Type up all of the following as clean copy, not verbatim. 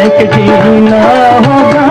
के जीना होगा।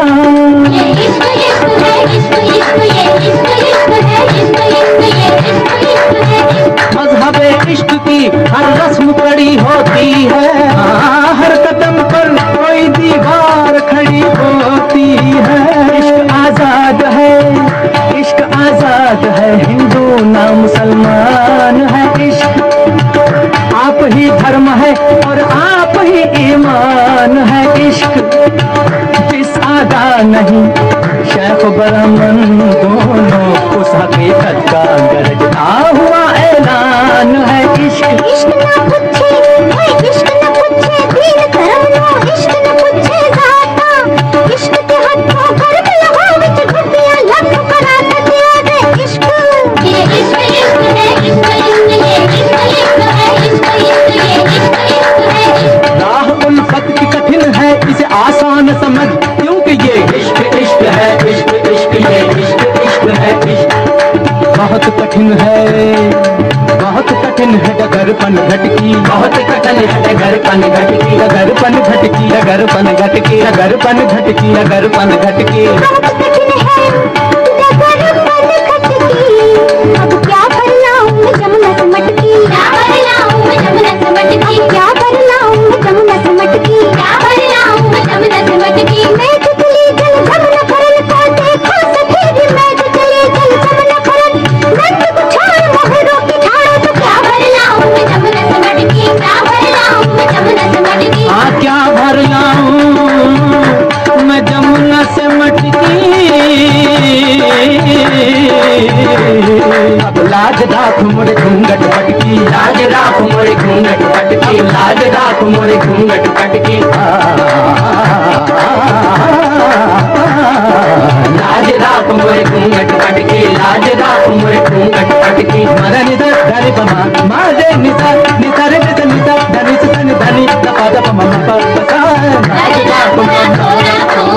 मज़हबे इश्क की हर रस्म कड़ी होती है, हर कदम पर कोई दीवार खड़ी होती है। इश्क आजाद है, इश्क आजाद है, हिंदू ना मुसलमान है। इश्क आप ही धर्म है और आप ही ईमान है। इश्क जिस आदा नहीं शेख ब्राह्मण दोनों उस हकीकत का गरजता हुआ ऐलान है। इश्क इश्क ना पूछे, इश्क ना पूछे दीन धर्म, इश्क ना पूछे जाता, इश्क के हाथों गर्म लगा विच घुटियां लख कराता दिया दे। इश्क ये इश्क इश्क है, इश्क इश्क ये इश्क इश्क है, इश्क इश्क ये इश्क इश्क है। राह उल्फत की कठिन है, इसे आसान समझ क्योंकि ये इश्क इश्क है, इश्क इश्क ये इश्क इश्क है। इश्क बहुत कठिन है, बहुत कठिन है डगरपन घटकी, बहुत कठिन है डगरपन घटकी, डगरपन घटकी, डगरपन घटकी, डगरपन घटकी, डगरपन घटकी। बहुत कठिन है डगरपन घटकी, अब क्या भरलाऊं मैं जमुना से मटकी, क्या भरलाऊं मैं जमुना से मटकी, क्या भरलाऊं मैं जमुना से मटकी, क्या भरलाऊं मैं जमुना से मटकी। मैं तो चली जल जमुना भरन को देखो सखी, मैं तो चली जल जमुना भरन, नंद को छोड़ मोहरों की ठाड़ो तो क्या भरलाऊं मैं जमुना से मटकी, क्या भरलाऊं मैं जमुना से मटकी। हाँ क्या भरलाऊं मैं जमुना से मटकी। अब लाज राख मोरे घूंघट पटकी, लाज राख मोरे घूंघट पटकी, लाज राख मोरे घूंघट पटकी। लाज राख मोरे घूंघट पटकी, लाज राख मोरे घूंघट पटकी। मरा निधर धरे पमा मारे निधर निधर निधर निधर धनी से धनी धनी तपा तपा ममा पा लाज राख मोरे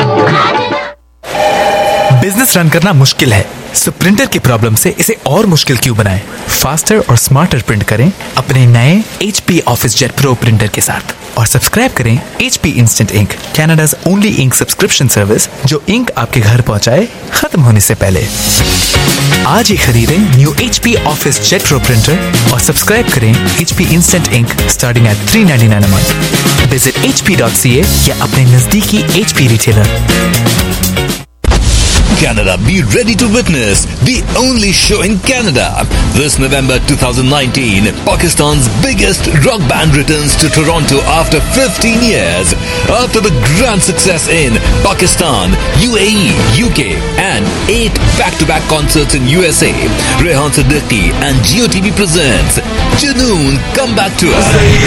बिजनेस रन करना मुश्किल है, सो प्रिंटर की प्रॉब्लम से इसे और मुश्किल क्यों बनाएं? फास्टर और स्मार्टर प्रिंट करें अपने नए HP office jet pro printer के साथ और सब्सक्राइब करें HP instant ink, Canada's only ink subscription service जो इंक आपके घर पहुंचाए खत्म होने से पहले। आज ही खरीदें new HP office jet pro printer और सब्सक्राइब करें HP instant ink starting at $3.99 a month। Visit hp.ca या अपने नजदीकी HP retailer. Canada, be ready to witness the only show in Canada. This November 2019, Pakistan's biggest rock band returns to Toronto after 15 years. After the grand success in Pakistan, UAE, UK and 8 back-to-back concerts in USA, Rehan Siddiqui and GeoTV presents Junoon Comeback Tour.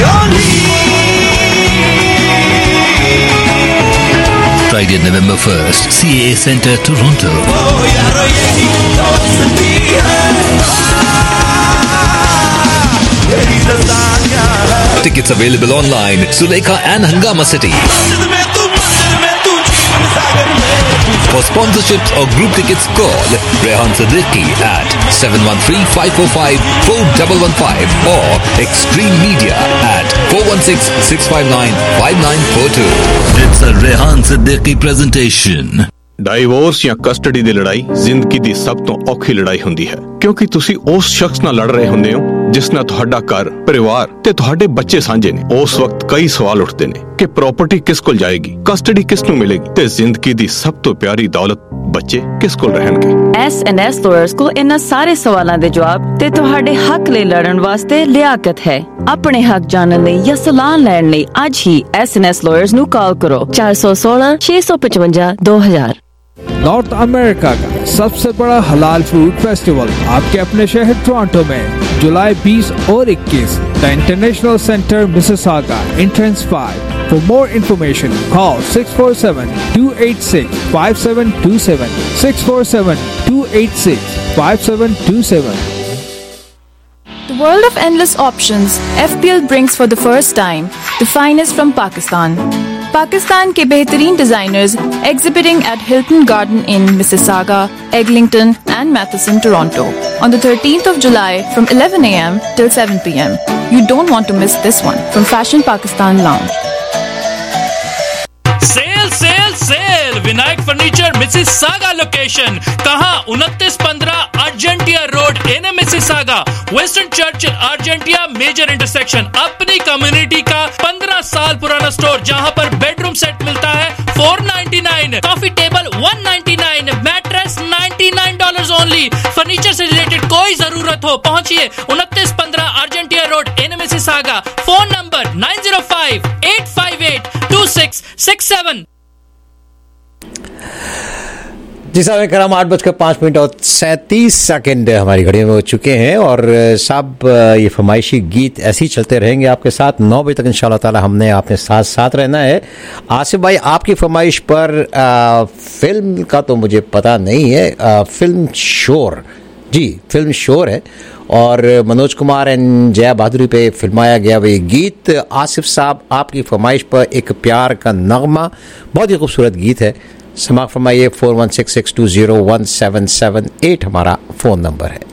Friday, November 1st, CAA Centre, Toronto. Tickets available online, Sulekha and Hungama City. For sponsorships or group tickets, call Rehan Siddiqui at 713-545-4115 or Extreme Media at 416-659-5942. It's a Rehan Siddiqui presentation. Divorce ਜਾਂ custody ਦੀ ਲੜਾਈ ਜ਼ਿੰਦਗੀ ਦੀ ਸਭ ਤੋਂ ਔਖੀ ਲੜਾਈ ਹੁੰਦੀ ਹੈ, ਕਿਉਂਕਿ ਤੁਸੀਂ ਉਸ ਸ਼ਖਸ ਨਾਲ ਲੜ ਰਹੇ ਹੁੰਦੇ ਹੋ ਜਿਸ ਨਾਲ ਤੁਹਾਡਾ ਘਰ, ਪਰਿਵਾਰ ਤੇ ਤੁਹਾਡੇ ਬੱਚੇ ਸਾਂਝੇ ਨੇ। ਉਸ ਵਕਤ ਕਈ ਸਵਾਲ ਉੱਠਦੇ ਨੇ ਕਿ ਪ੍ਰਾਪਰਟੀ ਕਿਸ ਕੋਲ ਜਾਏਗੀ, ਕਸਟਡੀ ਕਿਸ ਨੂੰ ਮਿਲੇਗੀ ਤੇ ਜ਼ਿੰਦਗੀ ਦੀ ਸਭ ਤੋਂ ਪਿਆਰੀ ਦੌਲਤ ਬੱਚੇ ਕਿਸ ਕੋਲ ਰਹਿਣਗੇ। S&S ਲਾਇਰਸ ਕੋਲ ਇਹਨਾਂ ਸਾਰੇ ਸਵਾਲਾਂ ਦੇ ਜਵਾਬ ਤੇ ਤੁਹਾਡੇ ਹੱਕ ਲਈ ਲੜਨ ਵਾਸਤੇ ਲਿਆਕਤ ਹੈ। ਆਪਣੇ ਹੱਕ ਜਾਣਨ ਲਈ ਜਾਂ ਸਲਾਹ ਲੈਣ ਲਈ ਅੱਜ ਹੀ S&S ਲਾਇਰਸ ਨੂੰ ਕਾਲ ਕਰੋ 416-655-2000। नॉर्थ अमेरिका का सबसे बड़ा हलाल फूड फेस्टिवल आपके अपने शहर टोरंटो में जुलाई 20 और 21 the international centre Mississauga entrance 5। For more information, call 647-286-5727, 647-286-5727. The world of endless options, FPL brings for the first time the finest from Pakistan. Pakistan के बेहतरीन designers exhibiting at Hilton Garden Inn, Mississauga, Eglinton and Matheson, Toronto on the 13th of July from 11 a.m. till 7 p.m. You don't want to miss this one from Fashion Pakistan Lounge. Say furniture Mississauga location. कहां? 2915 Argentia Road, in Mississauga, western church Argentia major intersection. अपनी community का 15 साल पुराना store जहां पर bedroom set मिलता है $499, coffee table $199, mattress $99 only. Furniture से रिलेटेड कोई जरूरत हो पहुंचिए 2915 Argentia Road, in Mississauga. Phone number 905-858-2667। जी साहब, कराम 8:05 और 37 हमारी घड़ियों में हो चुके हैं और साहब ये फरमाइशी गीत ऐसे ही चलते रहेंगे आपके साथ 9 बजे तक इंशाल्लाह ताला। हमने आपने साथ रहना है। आसिफ भाई, आपकी फरमाइश पर फिल्म का तो मुझे पता नहीं है, फिल्म शोर, जी फिल्म शोर है और मनोज कुमार एंड जया बहादुरी पे फिल्माया गया वही गीत। आसिफ साहब, आपकी फरमाइश पर एक प्यार का नगमा, बहुत ही खूबसूरत गीत है, समाप्त फरमाइए। 4166201778 हमारा फोन नंबर है।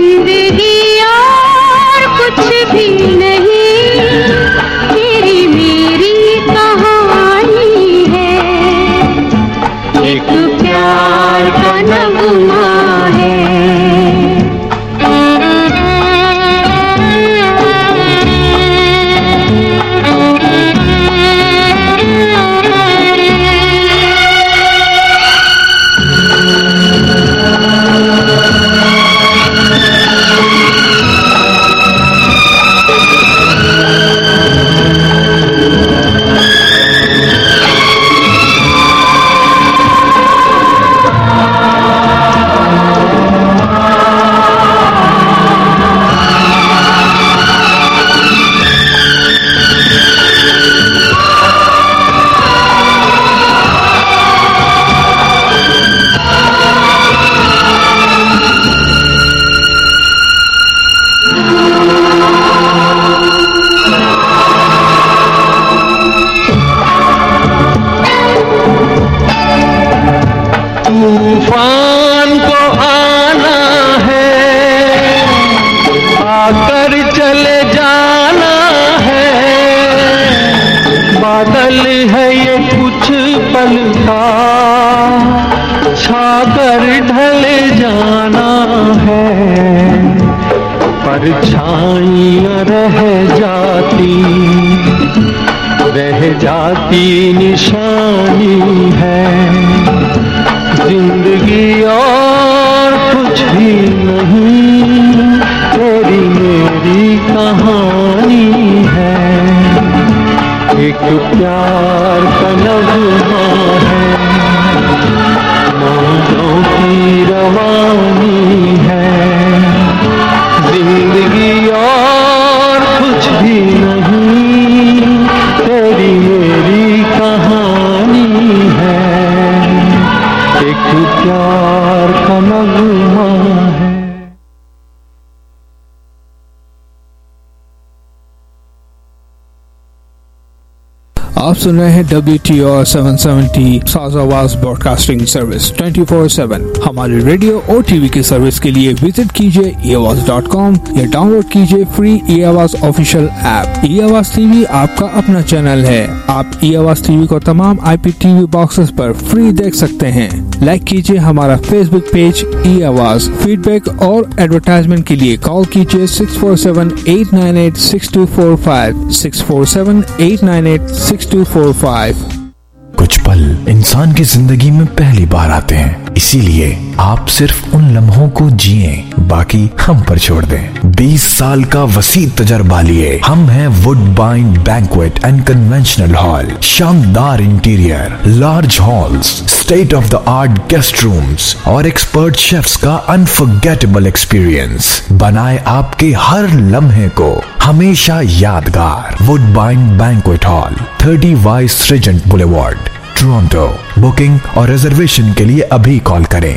भी नहीं तेरी छाकर चले जाना है, बादल है ये कुछ पल का, छाकर ढले जाना है, परछाइयाँ रह जाती निशानी है, जिंदगी और कुछ भी नहीं, तेरी मेरी कहानी है, एक प्यार का नगमा है, मौजों की रवानी है, जिंदगी और कुछ भी नहीं, तेरी मेरी कहानी है, एक प्यार का नगमा है। आप सुन रहे हैं WTO 770 साज आवाज ब्रॉडकास्टिंग सर्विस 24/7। हमारे रेडियो और टीवी की सर्विस के लिए विजिट कीजिए eAwaz.com या डाउनलोड कीजिए free eAwaz official app. eAwaz TV आपका अपना चैनल है। आप eAwaz टीवी को तमाम IPTV बॉक्सेस पर फ्री देख सकते हैं। लाइक कीजिए हमारा फेसबुक पेज eAwaz। फीडबैक और एडवर्टाइजमेंट के लिए कॉल कीजिए 647-898-6245 647-898-6245। कुछ पल इंसान की जिंदगी में पहली बार आते हैं, इसीलिए आप सिर्फ उन लम्हों को जिए, बाकी हम पर छोड़ दें। 20 साल का वसी तजर्बा लिए हम हैं Woodbine banquet and conventional hall. शानदार interior, large halls, state of the art guest rooms और एक्सपर्ट शेफ्स का अनफॉरगेटेबल एक्सपीरियंस बनाए आपके हर लम्हे को हमेशा यादगार। Woodbine banquet hall, 30 Vice Regent Boulevard, Toronto. Booking और रिजर्वेशन के लिए अभी कॉल करें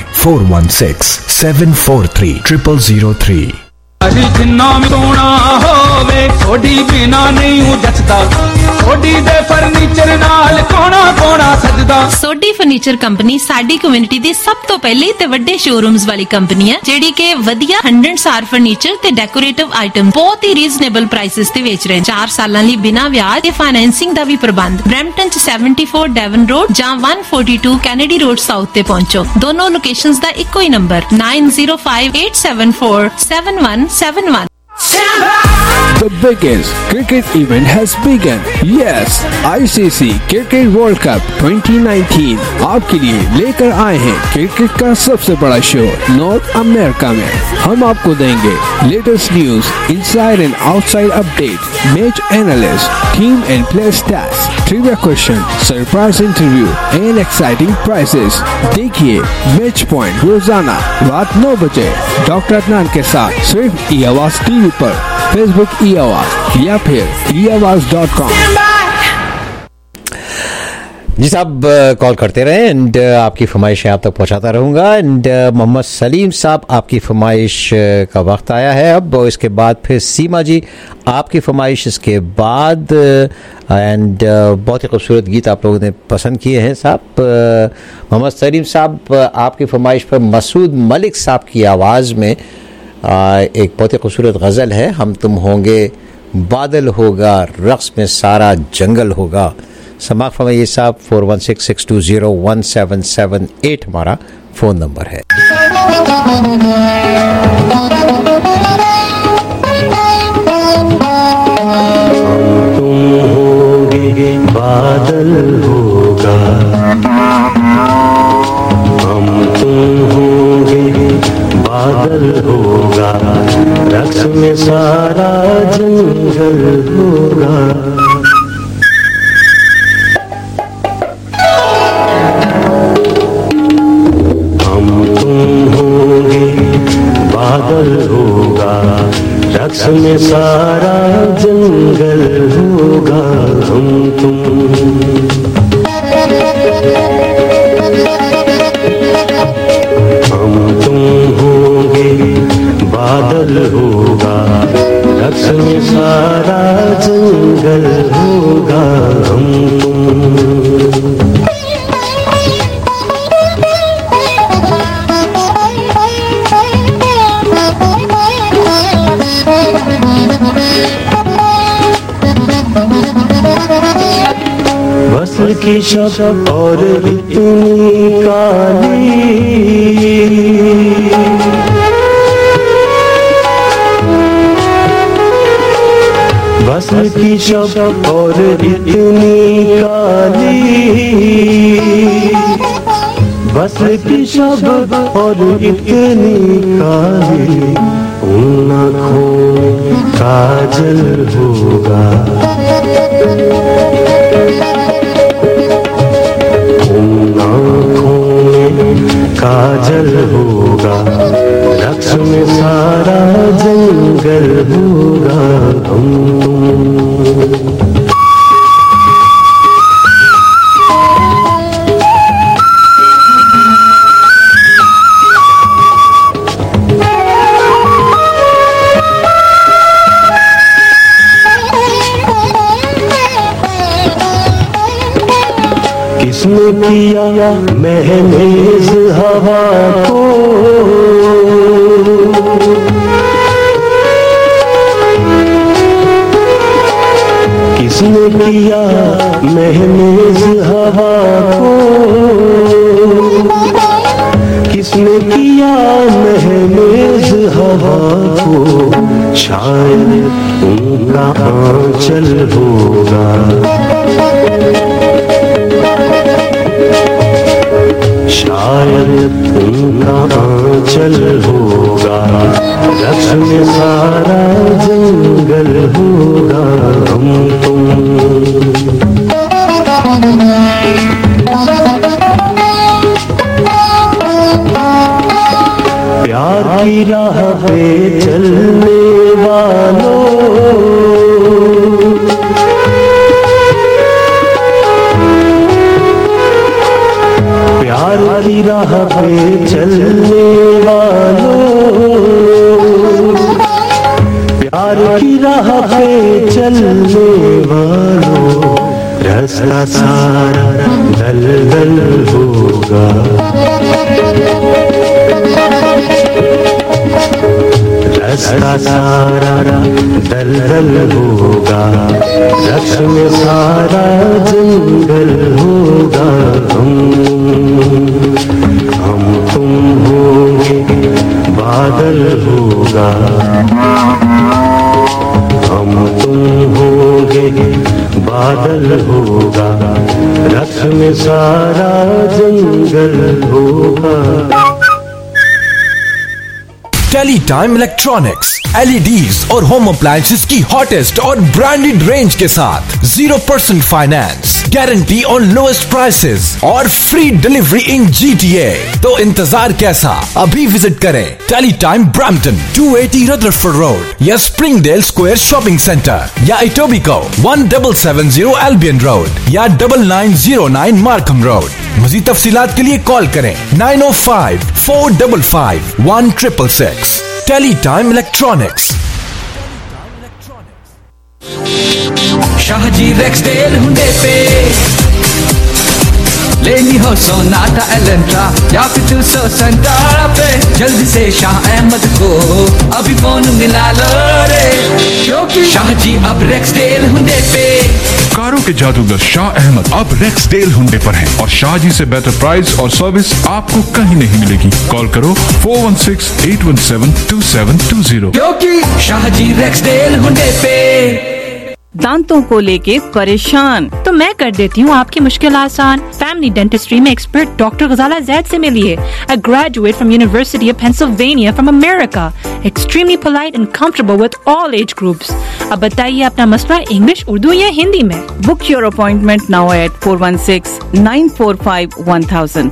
416-743-0003। जिन्ना सोना होवे थोड़ी बिना नहीं जचदा, थोड़ी दे फर्नीचर नाल कोना कोना सजदा। सोडी फर्नीचर कंपनी साडी कम्युनिटी दी सब तो पहले ते वड्डे शोरूम्स वाली कंपनी है, जेडी के वधिया 100 फर्नीचर ते डेकोरेटिव आइटम बहुत ही रीजनेबल प्राइसेस ते बेच रहे हैं। 4 सालां लई बिना ब्याज ते फाइनेंसिंग दा भी प्रबंध। ब्रैम्पटन च 74 डेवन रोड जां 142 कैनेडी रोड साउथ ते पहुंचो। दोनों लोकेशंस दा इक्को ही number 9058747171। The biggest cricket event has begun. Yes, ICC Cricket World Cup 2019 आपके लिए लेकर आए हैं क्रिकेट का सबसे बड़ा शो नॉर्थ अमेरिका में। हम आपको देंगे latest news, inside and outside update, match analyst, team and player stats, trivia question, surprise interview and exciting prizes. देखिए मैच पॉइंट रोजाना रात 9 बजे डॉक्टर अदनान के साथ सिर्फ eAwaz टीवी पर, फेसबुक eAwaz या फिर eAwaz.com। जी साहब कॉल करते रहे एंड आपकी फरमाइशें आप तक पहुंचाता रहूंगा। एंड मोहम्मद सलीम साहब आपकी फरमाइश का वक्त आया है अब, और इसके बाद फिर सीमा जी आपकी फरमाइश, इसके बाद एंड बहुत ही खूबसूरत गीत आप लोगों ने पसंद किए हैं साहब। मोहम्मद सलीम साहब आपकी फरमाइश पर मसूद मलिक साहब की आवाज़ में एक बहुत ही खूबसूरत गज़ल है, हम तुम होंगे बादल होगा रक्स में सारा जंगल होगा। समाप्त फरमाइए साहब। 4166201778 हमारा फ़ोन नंबर है। तुम होंगे बादल होगा, हम तुम होंगे बादल होगा, रक्स में सारा जंगल होगा। हम तुम होंगे बादल होगा, रक्स में सारा जंगल होगा। हम तुम होंगे बादल होगा, रक्स में सारा जंगल होगा। हम बस की शब और इतनी काली, बस की शब और इतनी काली, बस की शब और इतनी काली, उन आँखों में काजल होगा, उन आँखों में काजल होगा, रक्स में सारा जंगल होगा। किसने किया महनेज हवा को, किसने किया महनेज हवा को, किसने किया महनेज हवा को, शायद उनका आंचल होगा, शायद उनका आंचल होगा, रक्स में सारा जंगल होगा। हम तुम प्यार की राह पे चलने वालों, प्यार की राह पे चलने वालों, प्यार की राह पे चलने वालों, रास्ता सारा दलदल होगा, रास्ता सारा दलदल होगा, रक्स में सारा जंगल होगा। हम तुम होंगे बादल होगा, हम तुम होंगे बादल होगा, रक्स में सारा जंगल होगा। टेलीटाइम इलेक्ट्रॉनिक्स LEDs और होम अप्लायंसेस की हॉटेस्ट और ब्रांडेड रेंज के साथ 0% finance, guarantee on lowest prices और फ्री डिलीवरी इन GTA। तो इंतजार कैसा, अभी विजिट करें टेलीटाइम ब्रैम्पटन 280 रदरफोर्ड रोड या स्प्रिंगडेल स्क्वायर शॉपिंग सेंटर या इटोबिको 1770 एल्बियन रोड या 9909 मार्कम रोड। मज़ीद तफसीलात के लिए कॉल करें 905-455-1666। Teletime electronics. शाहजी रेक्सडेल हुंडे पे लेनी हो सोनाटा एलेंट्रा या फिर 200 सेंटारा पे, जल्दी से शाह अहमद को अभी फोन मिला लो रे, क्योंकि शाहजी अब रेक्सडेल हुंडे पे। कारों के जादूगर शाह अहमद अब रेक्सडेल हुंडे पर हैं और शाहजी से बेहतर प्राइस और सर्विस आपको कहीं नहीं मिलेगी। कॉल करो 416-817-2720, क्योंकि शाहजी रेक्सडेल हुंडे पे। दांतों को लेके परेशान तो मैं कर देती हूँ आपकी मुश्किल आसान। फैमिली डेंटिस्ट्री में एक्सपर्ट डॉक्टर गजाला जैद से मिलिए। A graduate from University of Pennsylvania from America, extremely polite and comfortable with all age groups। अब बताइए अपना मसला इंग्लिश, उर्दू या हिंदी में। Book your appointment now at 416-945-1000,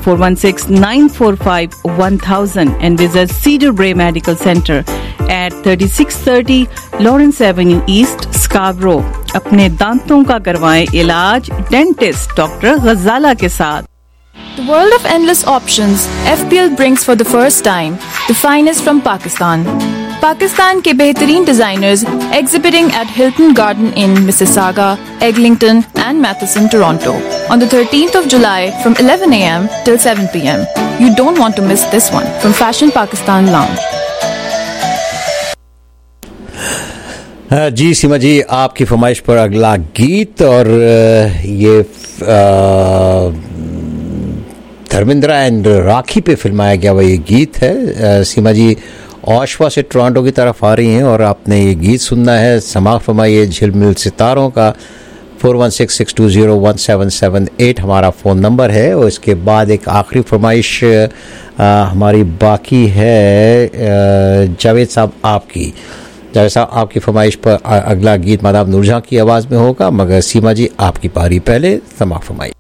416-945-1000 and visit Cedar Bray Medical Center at 3630 Lawrence Avenue East, Scarborough। अपने दांतों का करवाएं इलाज डेंटिस्ट डॉक्टर गजाला के साथ। The world of endless options, FPL brings for the first time the finest from Pakistan. Pakistan के बेहतरीन designers exhibiting at Hilton Garden Inn, Mississauga, Eglinton and Matheson, Toronto on the 13th of July from 11 a.m. till 7 p.m. You don't want to miss this one from Fashion Pakistan Lounge. जी सीमा जी, आपकी फरमाइश पर अगला गीत, और ये Dharmendra and राखी पे फिल्माया गया हुआ ये गीत है। सीमा जी ओशवा से टोरंटो की तरफ आ रही हैं और आपने ये गीत सुनना है। समाअत फरमाइए झिलमिल सितारों का। 4166201778 हमारा फ़ोन नंबर है। और इसके बाद एक आखिरी फरमाइश हमारी बाकी है जावेद साहब आपकी। जावेद साहब आपकी फरमाइश पर अगला गीत मादाम नूरजहां की आवाज़ में होगा, मगर सीमा जी आपकी पारी पहले। समाअत फरमाइए।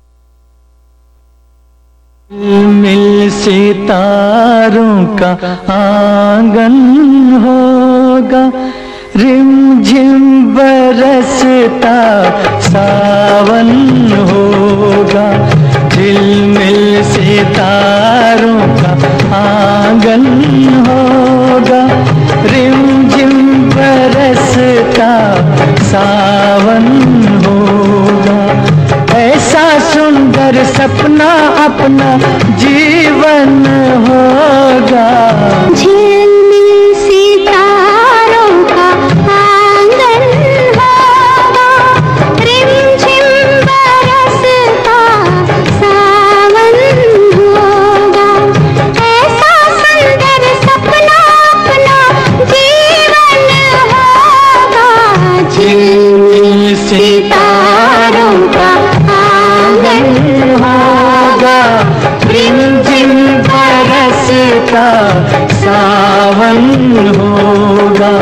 मिल सितारों का आंगन होगा, रिमझिम बरसता सावन होगा। झिलमिल सितारों का आंगन होगा, रिमझिम बरसता सावन होगा। ऐसा सुंदर सपना अपना जीवन होगा। झिलमिल सितारों का आंगन होगा, रिमझिम बरसता सावन होगा। ऐसा सुंदर सपना अपना जीवन होगा। झिलमिल सितारों का आंगन होगा, रिमझिम बरसता सावन होगा।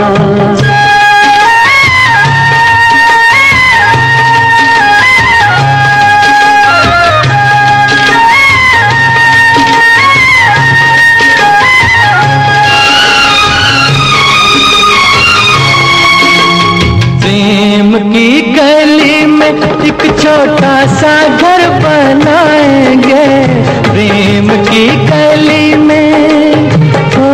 प्रेम की गली में एक छोटा सा घर बनाएंगे। प्रेम की गली में हो,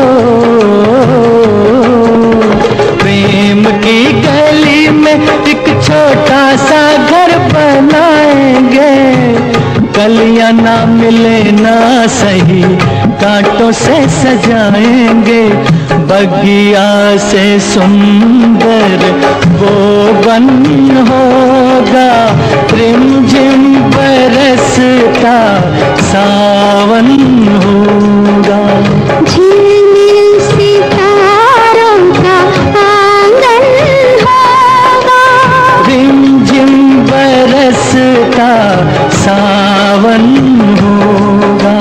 प्रेम की गली में एक छोटा सा घर बनाएंगे। कलियां ना मिले ना सही, कांटों से सजाएंगे। बगिया से सुंदर वो बन होगा, रिमझिम बरसता सावन होगा। झिलमिल सितारों का आंगन होगा, रिमझिम बरसता सावन होगा।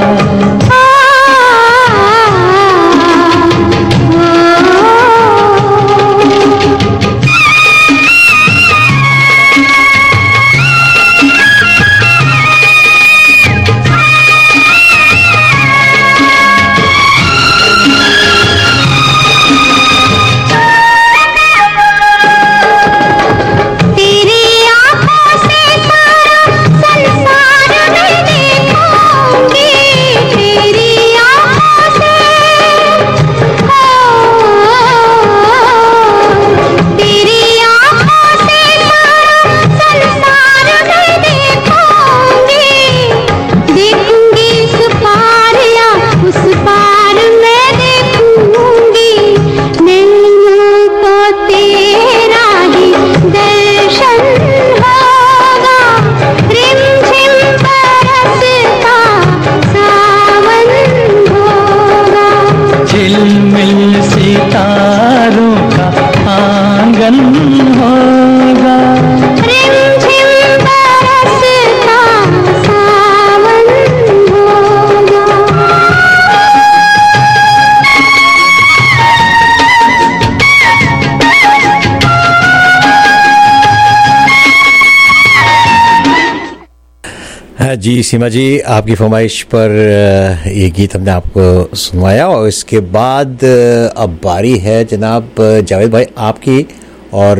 जी सीमा जी, आपकी फरमाइश पर ये गीत हमने आपको सुनवाया। और इसके बाद अब बारी है जनाब जावेद भाई आपकी, और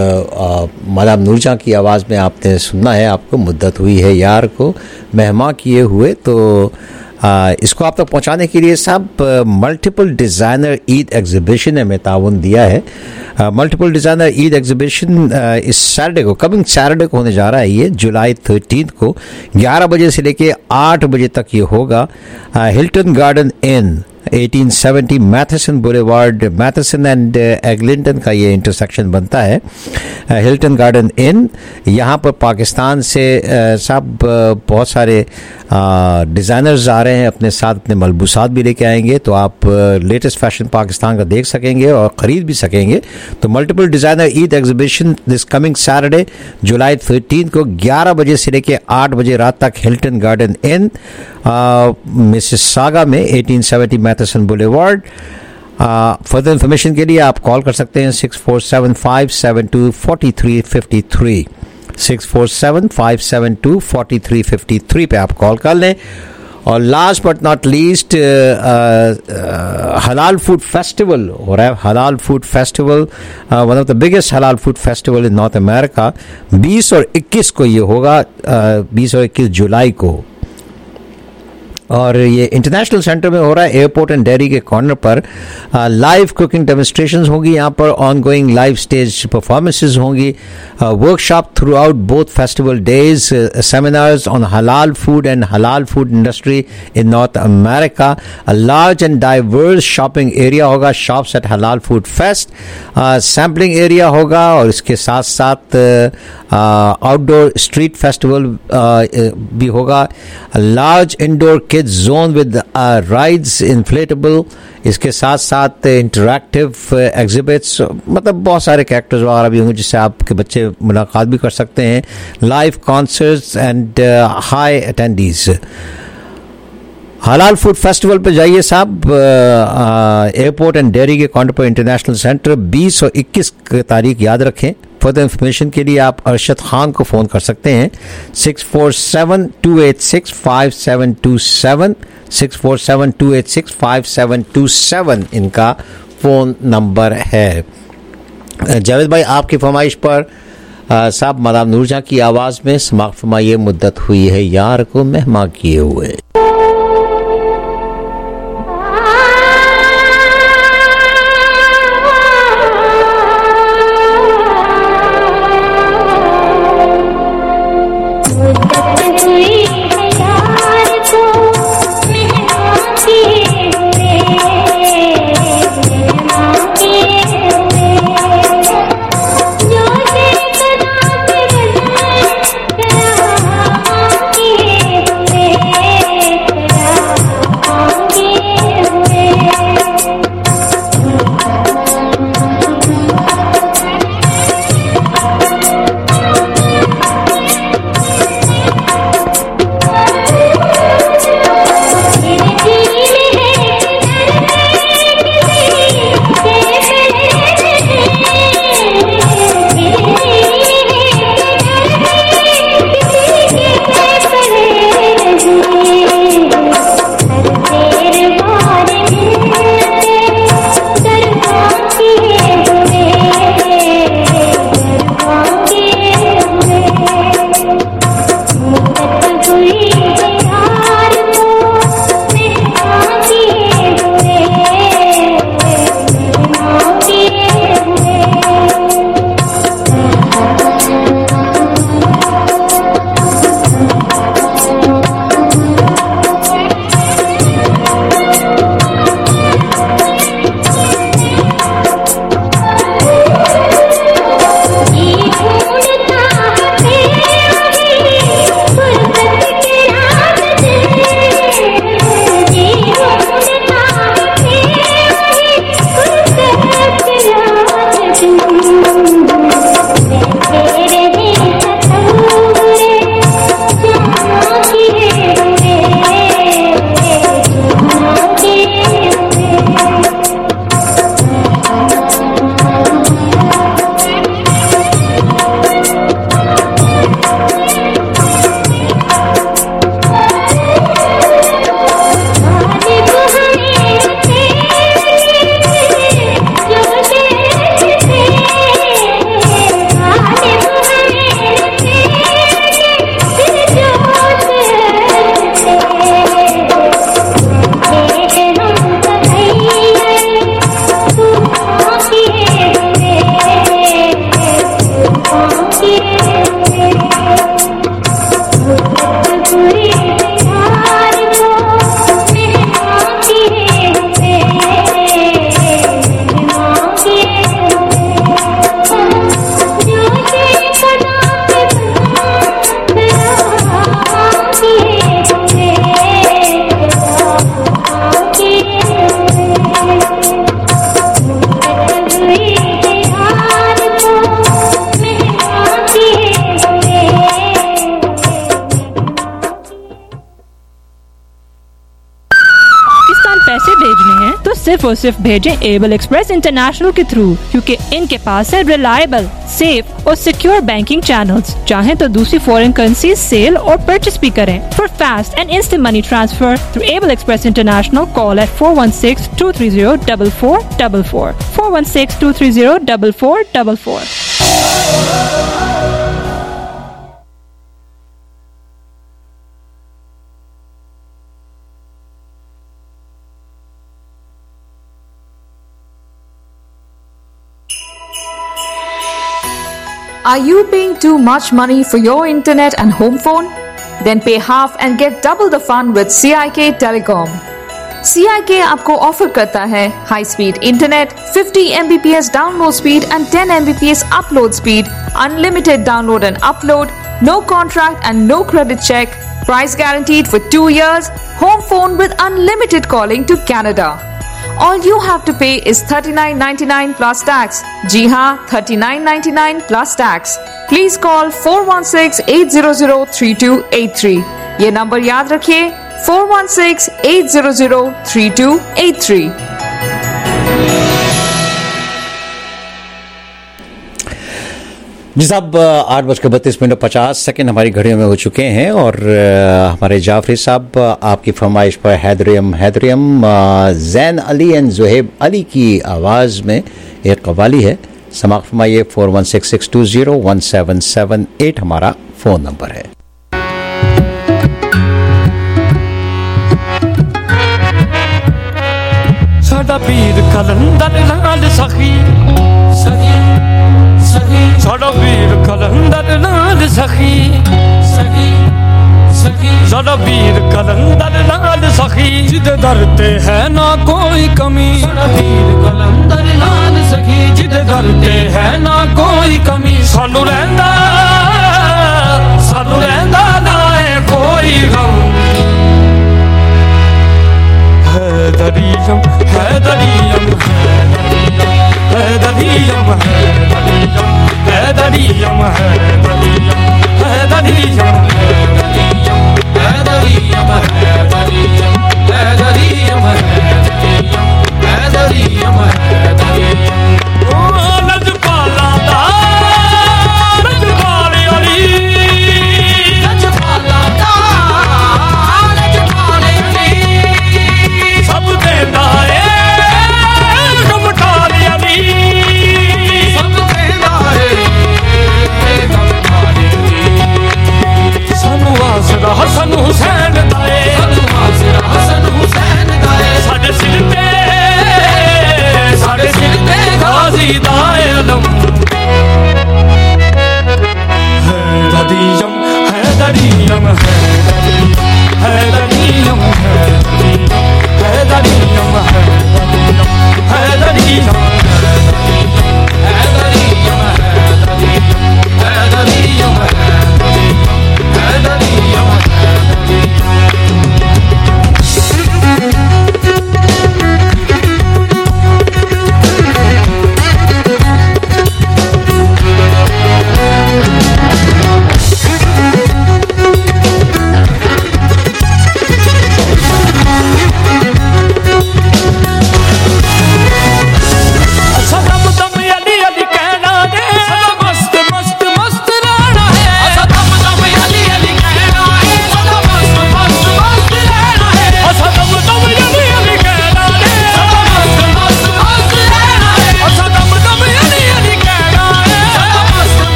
मादाम नूरजहां की आवाज़ में आपने सुनना है। आपको मुद्दत हुई है यार को मेहमान किए हुए, तो इसको आप तक पहुंचाने के लिए साहब मल्टीपल डिज़ाइनर ईद एग्जीबिशन ने हमें ताउन दिया है। मल्टीपल डिज़ाइनर ईद एग्जीबिशन इस सैटरडे को, कमिंग सैटरडे को होने जा रहा है। ये जुलाई 13 को 11 बजे से लेके 8 बजे तक ये होगा। Hilton Garden Inn 1870 Matheson Boulevard, Matheson and Eglinton का ये इंटरसेक्शन बनता है। हिल्टन गार्डन इन, यहाँ पर पाकिस्तान से साहब बहुत सारे डिज़ाइनर्स आ रहे हैं, अपने साथ अपने मलबूसात भी लेके आएंगे, तो आप लेटेस्ट फैशन पाकिस्तान का देख सकेंगे और ख़रीद भी सकेंगे। तो multiple designer Eid exhibition this coming Saturday जुलाई 13 को 11 बजे से लेके 8 बजे रात तक हिल्टन गार्डन इन मिसिसागा में 1870 मैथसन बुलेवार्ड। फर्दर इंफॉर्मेशन के लिए आप कॉल कर सकते हैं 647-572-4353 647-572-4353 पे आप कॉल कर लें। और last but not least halal food festival हो रहा है। Halal food festival one of the biggest halal food festival in North America, 20 और 21 को ये होगा, 20 और 21 जुलाई को। और ये इंटरनेशनल सेंटर में हो रहा है, एयरपोर्ट एंड डेयरी के कॉर्नर पर। लाइव कुकिंग डेमोन्स्ट्रेशंस होंगी यहाँ पर, ऑनगोइंग लाइव स्टेज परफॉर्मेंसेस होंगी, workshop throughout both festival days, seminars on halal food and halal food industry in North America. Large and diverse shopping area होगा, shops at halal food fest, sampling area होगा, और इसके साथ साथ outdoor street festival भी होगा। Large indoor kids zone with rides inflatable, इसके साथ साथ इंटरैक्टिव एग्जिबिट्स, मतलब बहुत सारे कैरेक्टर्स वगैरह भी होंगे जिससे आपके बच्चे मुलाकात भी कर सकते हैं। Live concerts and high attendees. Halal food festival पे जाइए साहब, एयरपोर्ट एंड डेयरी के कॉर्नर पर इंटरनेशनल सेंटर, 20 और 21 की तारीख याद रखें। फर्दर इंफॉर्मेशन के लिए आप अरशद खान को फ़ोन कर सकते हैं 647-286-5727 647-286-5727 इनका फ़ोन नंबर है। जावेद भाई, आपकी फरमाइश पर साहब मदाम नूरजहां की आवाज़ में समाअत फरमाइए, मुद्दत हुई है यार को मेहमा किए हुए। सिर्फ और सिर्फ भेजें एबल एक्सप्रेस इंटरनेशनल के थ्रू, क्योंकि इनके पास है रिलायबल, सेफ और सिक्योर बैंकिंग चैनल्स। चाहे तो दूसरी फॉरेन करेंसी सेल और परचेस भी करें। For fast and instant money transfer through Able Express International, call at 416-230-4444, 416-230-4444। Are you paying too much money for your internet and home phone? Then pay half and get double the fun with CIK Telecom. CIK आपको offer करता है high speed internet, 50 Mbps download speed and 10 Mbps upload speed, unlimited download and upload, no contract and no credit check, price guaranteed for 2 years, home phone with unlimited calling to Canada. All you have to pay is $39.99 plus tax. जी हाँ, $39.99 plus tax. Please call 416-800-3283. ये number याद रखिए, 416-800-3283. जी साहब, 8:32:50 हमारी घड़ियों में हो चुके हैं और हमारे जाफरी साहब आपकी फरमाइश पर हैदरियम जैन अली एंड जुहेब अली की आवाज़ में एक कव्वाली है। समाअत फरमाइए। 4166201778 हमारा फ़ोन नंबर है। साडा पीर कलंदर लाल सखी साडा वीर कलंदर लाल सखी साडा वीर कलंदर लाल सखी, जिदे दर ते है ना कोई कमी। साडा वीर कलंदर लाल सखी, जिदे दर ते है ना कोई कमी। सानू रहिंदा ना है कोई गम। हैदरियम हैदरियम हैदरियम हैदरियम हैदरियम हैदरियम हैदरियम हैदरियम ओ लजपाला दा लजपाले अली लजपाला दा लजपाले अली सब देंदा ए कमटाले अली सब देंदा ए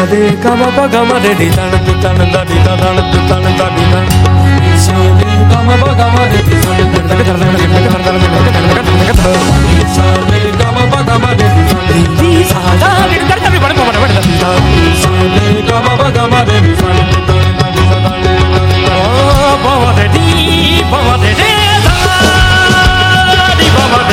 de gama pa gama de di tan tan da di tan tan da di tan sa de gama pa gama de di tan tan da sa de gama pa gama de di sa da di tan tan bada bada bada sa de gama pa gama de di tan tan da ba de di ba de de sa di ba de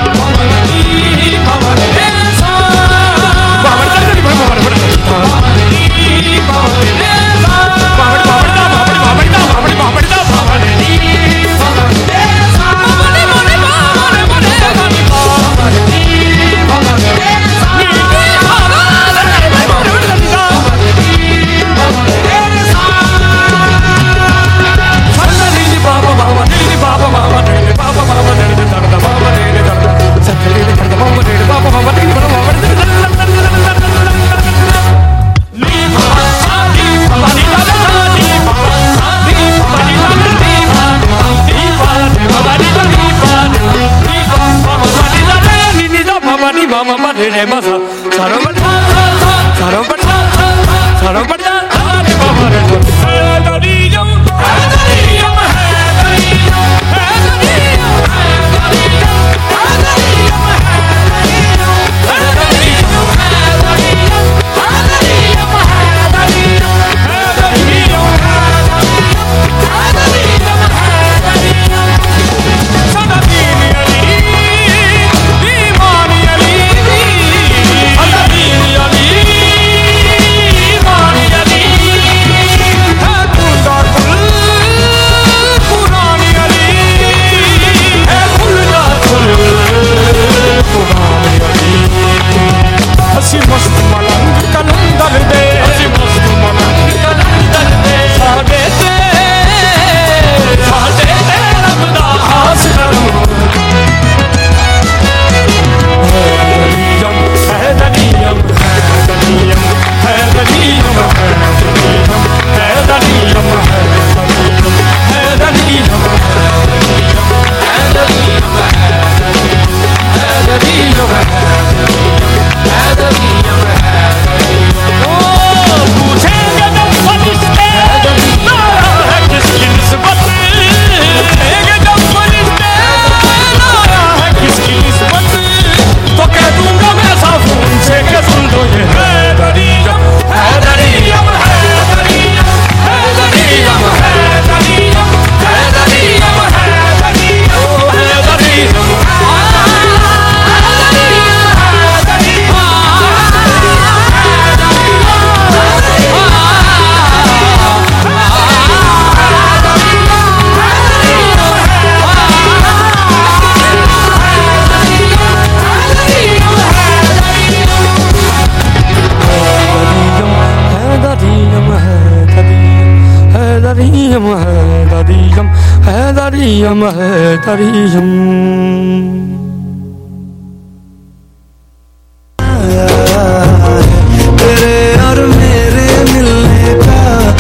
तेरे और मेरे मिलने का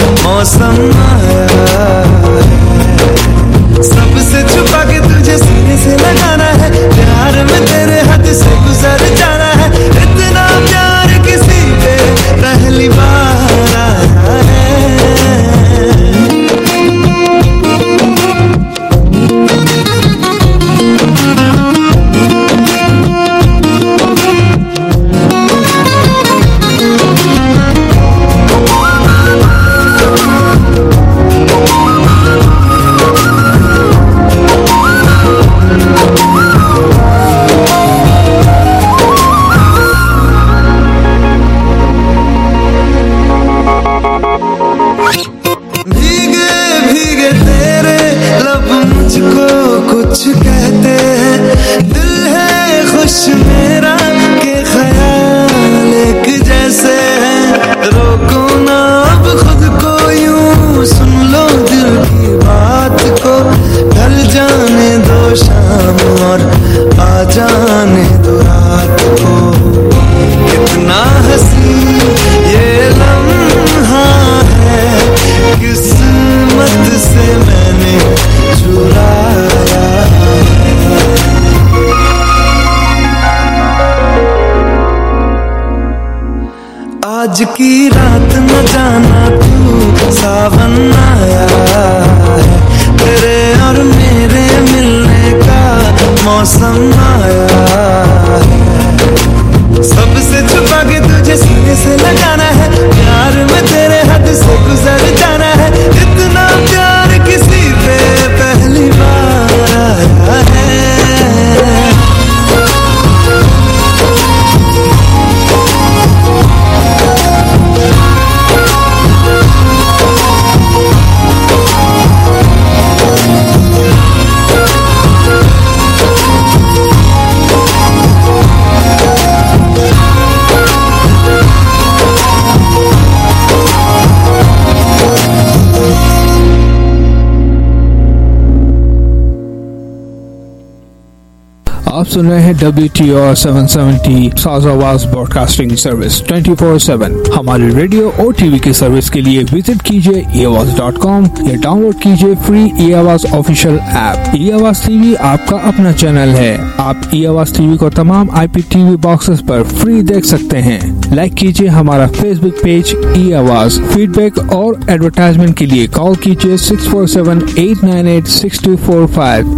मौसम सबसे छुपा के तुझे सीने से लगाना है, प्यार में तेरे हद से गुजर जाना है, इतना प्यार किसी पे पहली बार आया है। आज की रात न जाना तू सावन आया है, तेरे और मेरे मिलने का मौसम आया है। सबसे छुपा के तुझे सीने से लगाना है, प्यार में तेरे हद से गुजर जाना है। इतना प्यार किसी पे पहली बार आया है। आप सुन रहे हैं WTR 770 साज आवाज ब्रॉडकास्टिंग सर्विस 24/7। हमारे रेडियो और टीवी की सर्विस के लिए विजिट कीजिए eAwaz.com या डाउनलोड कीजिए free eAwaz official app. eAwaz TV आपका अपना चैनल है। आप eAwaz टीवी को तमाम IPTV बॉक्सेस पर फ्री देख सकते हैं। लाइक कीजिए हमारा फेसबुक पेज eAwaz। फीडबैक और एडवर्टाइजमेंट के लिए कॉल कीजिए 647-898-6245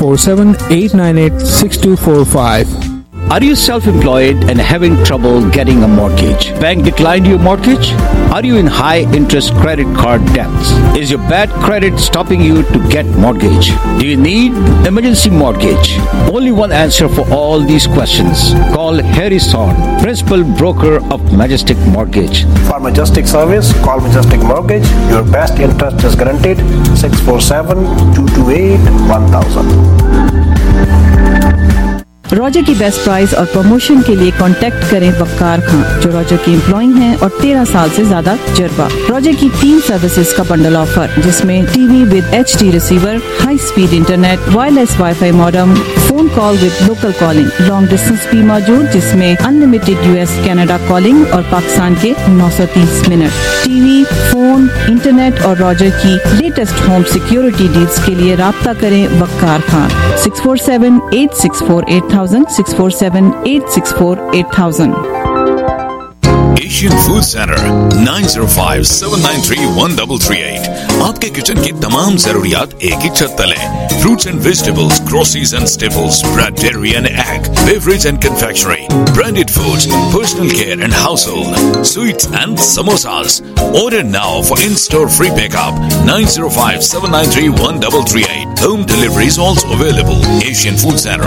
647-898-6245। Are you self-employed and having trouble getting a mortgage? Bank declined your mortgage? Are you in high interest credit card debts? Is your bad credit stopping you to get mortgage? Do you need emergency mortgage? Only one answer for all these questions. Call Harrison, principal broker of Majestic Mortgage. For Majestic service, call Majestic Mortgage. Your best interest is guaranteed. 647-228-1000. Rogers की best price और promotion के लिए contact करें वक्कार खान, जो Roger की employee हैं और 13 साल से ज्यादा तजुर्बा। रॉजर की 3 सर्विसेज का बंडल ऑफर, जिसमें TV with HD receiver, high speed internet, wireless WiFi modem, phone call with local calling, long distance भी मौजूद, जिसमें अनलिमिटेड US कनाडा कॉलिंग और पाकिस्तान के 930 मिनट। टीवी, फोन, इंटरनेट और रॉजर की लेटेस्ट होम सिक्योरिटी डील्स के लिए राब्ता करें Waqar Khan. 647-864-8000 647-864-8000। Asian food centre 9057931338। आपके किचन की तमाम जरूरियात एक ही छत तले। Fruits and vegetables, groceries and staples, bread, dairy and egg, beverage and confectionery, branded foods, personal care and household, sweets and samosas. Order now for in-store free pickup 9057931338. Home delivery is also available. Asian Food Center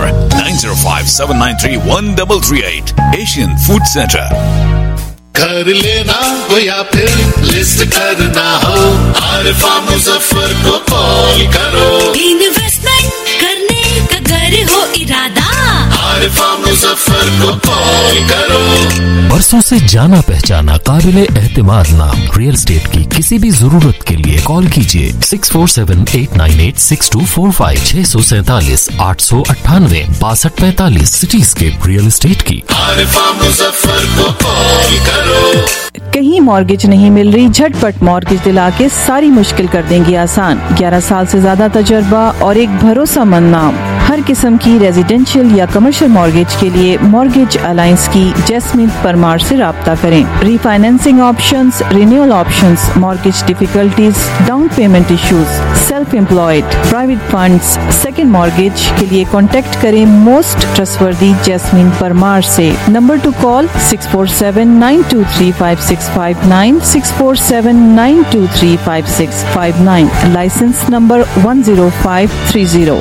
9057931338. Asian Food Center. घर लेना हो या फिर list करना हो, आरिफा मुजफ्फर को call करो। Investment करने का घर हो इरादा, आरिफा मुजफ्फर को कॉल करो। बरसों से जाना पहचाना काबिले एहतिमाद नाम रियल एस्टेट की किसी भी जरूरत के लिए कॉल कीजिए 647-898-6245 647-898-6245 सिटीस्केप रियल एस्टेट की। आरिफा मुजफ्फर को कॉल करो। कहीं मॉर्गेज नहीं मिल रही, झटपट मॉर्गेज दिला के सारी मुश्किल कर देंगी आसान। 11 साल से ज्यादा तजुर्बा और एक भरोसेमंद नाम। हर किस्म की रेजिडेंशियल या कमर्शियल मॉर्गेज के लिए मॉर्गेज अलायंस की जैस्मिन परमार से राब्ता करें। Refinancing options, renewal options, mortgage difficulties, down payment issues, self employed, private funds, second mortgage के लिए कॉन्टेक्ट करें मोस्ट ट्रस्टवर्दी जैस्मिन परमार से। Number to call 647-923-5659 647-923-5659। Licence number 10530।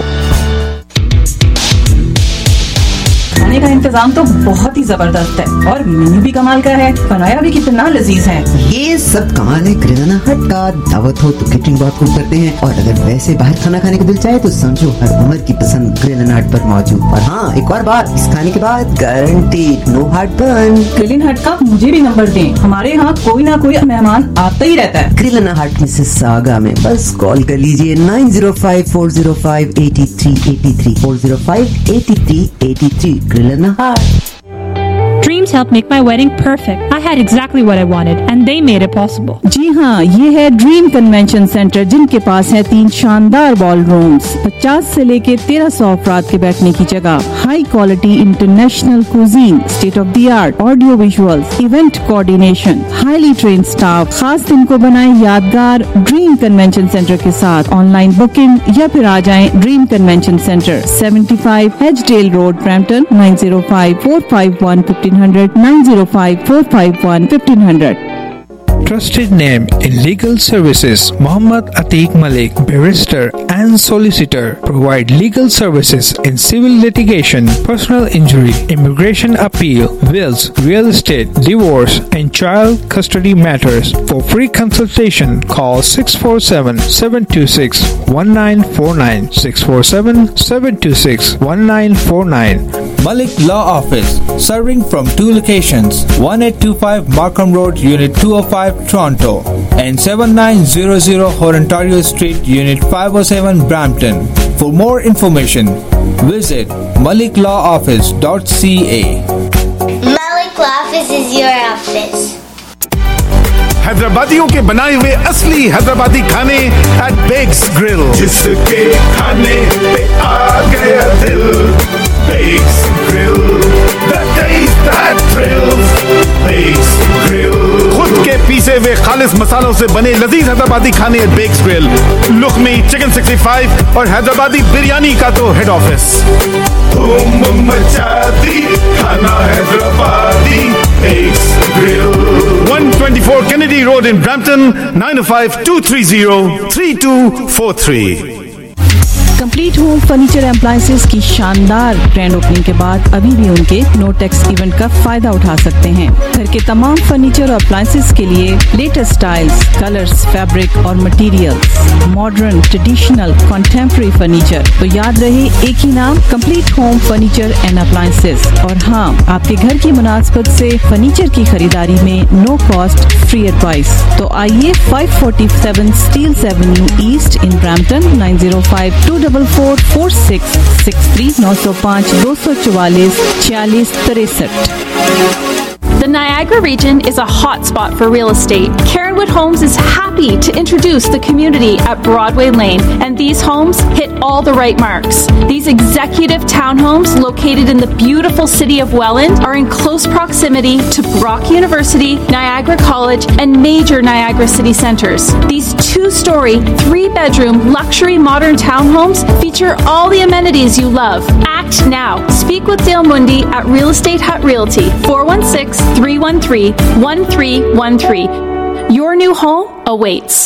खाने का इंतजाम तो बहुत ही जबरदस्त है और मेन्यू भी कमाल का है, बनाया भी कितना लजीज है। ये सब कमाल है किराना हट का। दावत हो तो केटरिंग बहुत खूब करते हैं, और अगर वैसे बाहर खाना खाने का दिल चाहे तो समझो हर उम्र की पसंद किराना हट पर मौजूद। और हाँ, एक और बात, इस खाने के बाद guaranteed no heart burn. Grillin Hut का मुझे भी नंबर दें, हमारे यहाँ कोई ना कोई मेहमान आता ही रहता है। ग्रिलिन हट मिसिसागा में बस कॉल कर लीजिए 905-405-8383 405-8383। Dreams helped make my wedding perfect. I had exactly what I wanted and they made it possible. जी हाँ, ये है ड्रीम कन्वेंशन सेंटर, जिनके पास है 3 शानदार बॉल रूम्स, 50 से लेके 1300 अफराद के बैठने की जगह, high quality international cuisine, state of the art audio visuals, event coordination, highly train staff. खास दिन को बनाए यादगार ड्रीम कन्वेंशन सेंटर के साथ। ऑनलाइन बुकिंग या फिर आ जाएं dream convention centre, 75 Edgedale Road, Brampton, 9054511500, 9054511500। Trusted name in legal services, Muhammad Atiq Malik, barrister and solicitor, provide legal services in civil litigation, personal injury, immigration appeal, wills, real estate, divorce and child custody matters. For free consultation, call 647-726-1949, 647-726-1949. Malik Law Office, serving from 2 locations, 1825 Markham Road, Unit 205, Toronto, and 7900 Ontario Street, Unit 507, Brampton. For more information, visit maliklawoffice.ca. Malik Law Office is your office. हैदराबादियों के बनाए हुए असली हैदराबादी खाने at Bakes Grill, जिसके खाने पे आ गया दिल। Bakes Grill, the taste that thrills. Bakes Grill, खुद के पीसे हुए खालिस मसालों से बने लजीज हैदराबादी खाने at Bakes Grill, lukhmi, chicken 65 और हैदराबादी बिरयानी का तो हेड ऑफिस। धूम मचाती खाना Hyderabadi Bakes Grill, 124 Kennedy Road in Brampton, 905-230-3243। Complete home furniture appliances की शानदार ग्रैंड ओपनिंग के बाद अभी भी उनके नो टैक्स इवेंट का फायदा उठा सकते हैं। घर के तमाम फर्नीचर और अप्लायंसेस के लिए लेटेस्ट स्टाइल्स, कलर्स, फैब्रिक और materials, modern, traditional, contemporary furniture. तो याद रहे एक ही नाम, complete home furniture and appliances. और हाँ, आपके घर की मुनासबत से फर्नीचर की खरीदारी में नो कॉस्ट फ्री एडवाइस। तो आइए 547 Steeles Avenue East in Brampton, 9052444663, 905-244-4663। The Niagara region is a hot spot for real estate. Karenwood Homes is happy to introduce the community at Broadway Lane, and these homes hit all the right marks. These executive townhomes located in the beautiful city of Welland are in close proximity to Brock University, Niagara College, and major Niagara city centers. These 2-story, 3-bedroom luxury modern townhomes feature all the amenities you love. Act now. Speak with Dale Mundy at Real Estate Hut Realty, 416-313-1313. Your new home awaits.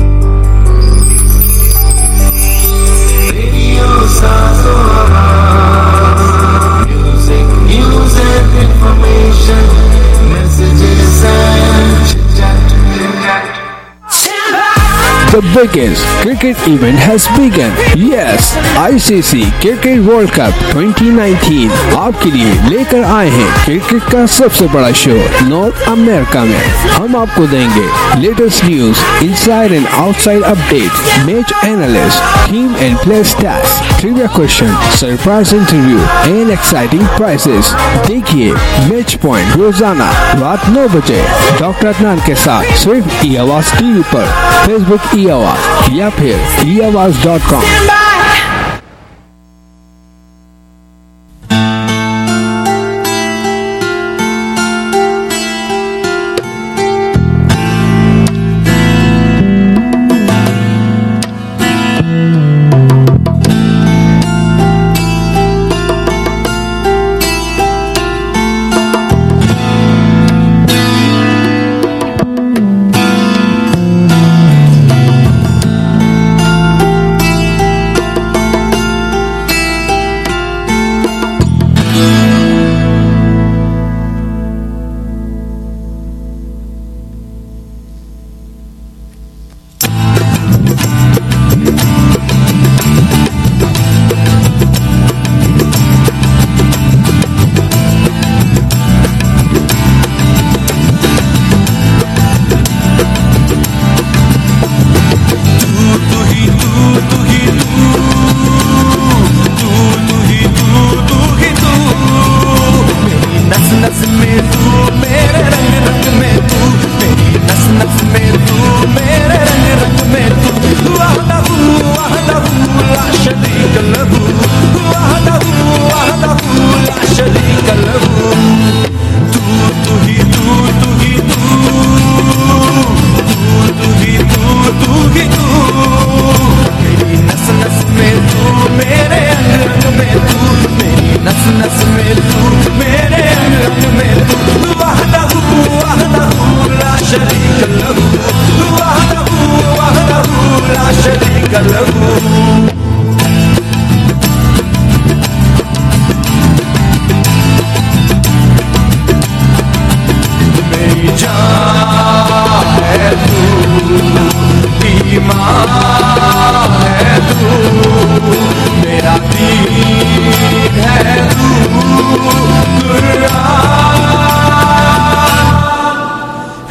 Music, news and information, messages and chit-chat. The biggest cricket event has begun. Yes, ICC Cricket World Cup 2019 आपके लिए लेकर आए हैं cricket का सबसे बड़ा show north America में। हम आपको देंगे latest news, inside and outside update, match analyst, team and player stats, trivia question, surprise interview and exciting prizes. देखिए मैच पॉइंट रोजाना रात 9 बजे डॉक्टर अदनान के साथ सिर्फ ई आवाज टीवी पर, फेसबुक ई आवाज या फिर eAwaz.com।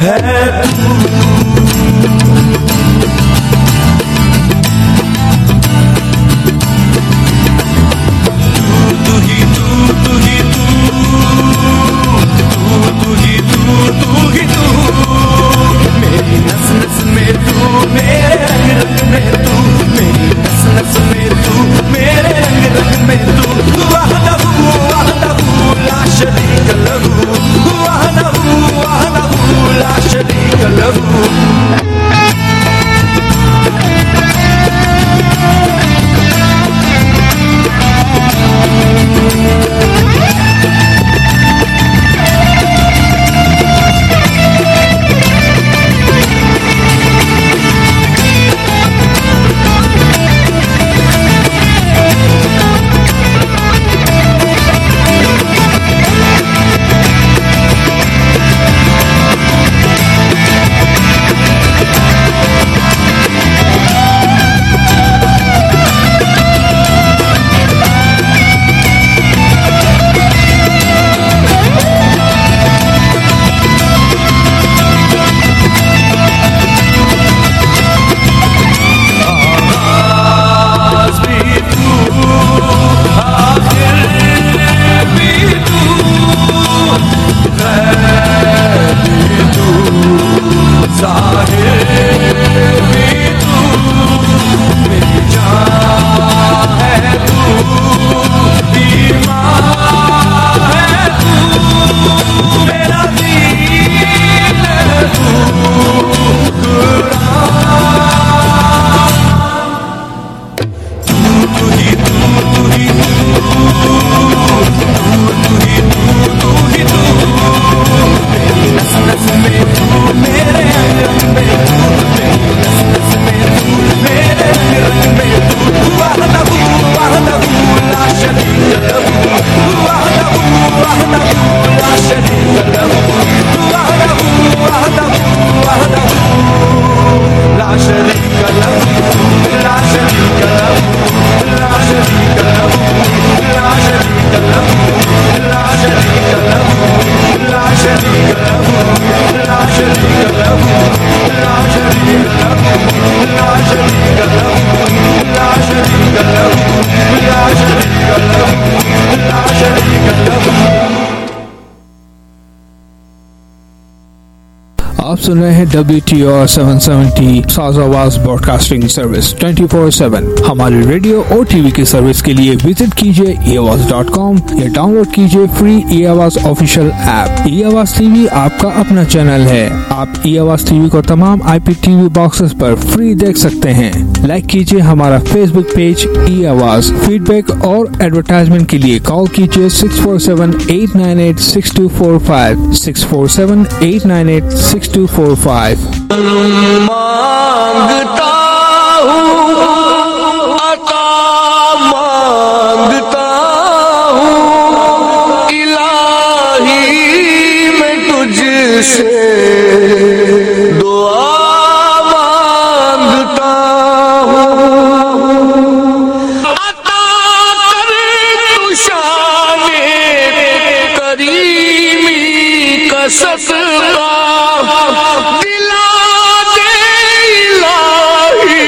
है मेरी नस नस में तू, मेरे रंग रंग में तू, मेरी नस नस में तू, मेरे रंग रंग में तू, वहदहू वहदहू ला शरीक लहू, वहदहू वहदहू ला शरीक लहू। आप सुन रहे हैं WTR 770 साउथ आवाज ब्रॉडकास्टिंग सर्विस 24/7। हमारे रेडियो और टीवी की सर्विस के लिए विजिट कीजिए eAwaz.com या डाउनलोड कीजिए free eAwaz official app. eAwaz TV आपका अपना चैनल है। आप eAwaz टीवी को तमाम IPTV बॉक्सेस पर फ्री देख सकते हैं। लाइक कीजिए हमारा फेसबुक पेज eAwaz। फीडबैक और एडवर्टाइजमेंट के लिए कॉल कीजिए 647-898-6245 647-898-6245। मांगता हूँ अता मांगता हूँ इलाही मैं तुझसे दुआ मांगता हूँ अता कर तू शाने करीमी का सदका दिला दे इलाही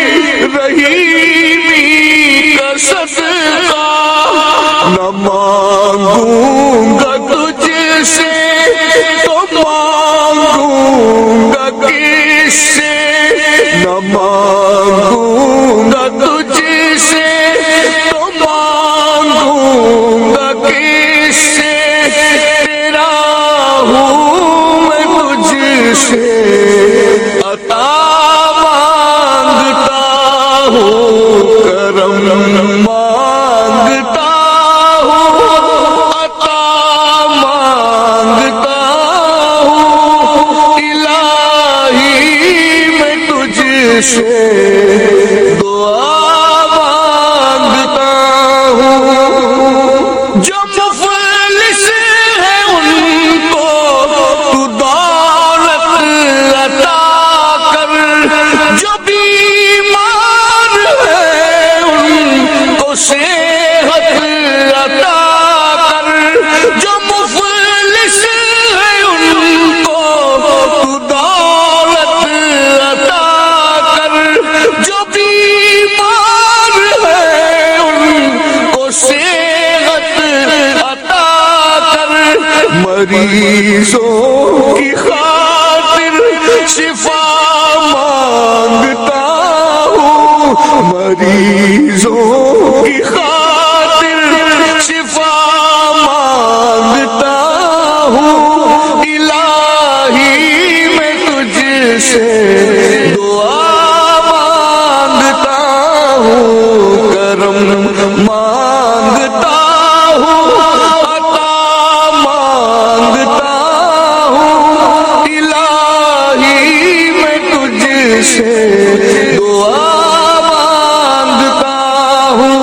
रहीमी का सदका न मांगूंगा तुझसे तो मांगूंगा किससे न मांगूंगा तुझसे तो मांगूंगा किससे तेरा हूँ मैं तुझसे अता मांगता हूँ करम मांगता हूँ अता मांगता हूँ इलाही मैं तुझसे दुआ मांगता हूँ जो मुफलिस है उनको तू दौलत की खातिर शिफा मांगता हूँ, मरीजों की खातिर शिफा मांगता हूँ। इलाही मैं तुझसे दुआ मांगता हूँ, करम मांगता हूँ, अता मांगता हूँ। इलाही मैं तुझसे दुआ मांगता हूँ।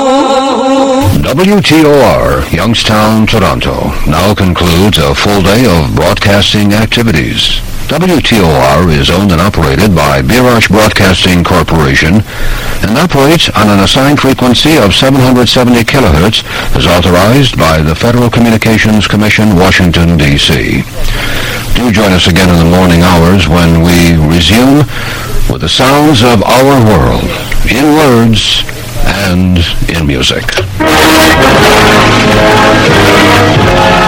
WTOR, Youngstown, Toronto, now concludes a full day of broadcasting activities. WTOR is owned and operated by Birach Broadcasting Corporation and operates on an assigned frequency of 770 kilohertz as authorized by the Federal Communications Commission, Washington, D.C. Do join us again in the morning hours when we resume with the sounds of our world, in words and in music.